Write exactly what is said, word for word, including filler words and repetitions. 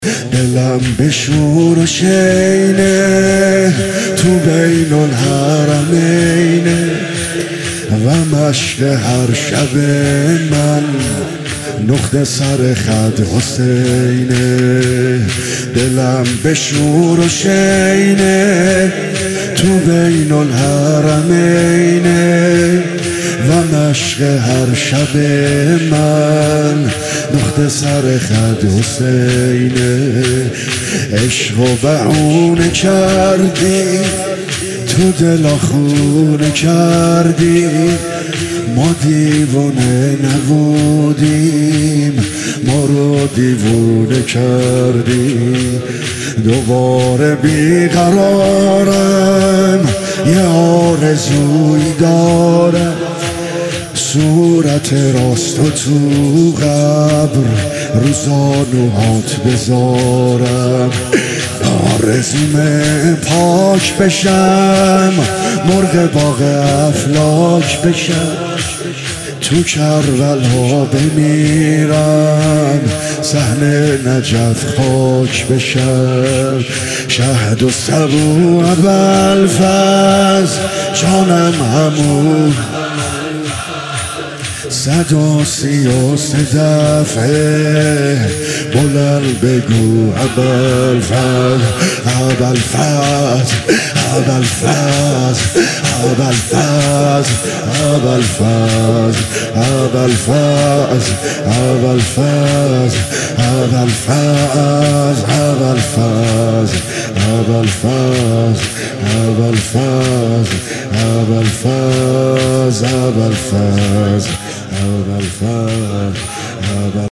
دلم به شور و شینه تو بین الحرمینه و مشق هر شب من نقطه سر خد حسینه. دلم به شور و شینه تو بین الحرمینه و مشق هر شب من نقطه سر خد حسینه. عشق و بعونه کردی تو دلا خونه کردی ما دیوونه نبودیم ما رو دیوونه کردی. دوباره بیقرارم یه آرزوی دارم صورت راستو تو قبر روزانوهات بذارم. آرزومه پاک بشم مرغ باغ افلاک بشم تو کربلا بمیرم صحن نجف خاک بشم. شهد و سبو ابوالفضل جانم همون صد و سی و سه دفعه بلند بگو ابوالفضل ابوالفضل ابوالفضل ابوالفضل ابوالفضل ابوالفضل ابوالفضل ابوالفضل ابوالفضل ابوالفضل ابوالفضل ابوالفضل ابوالفضل ابوالفضل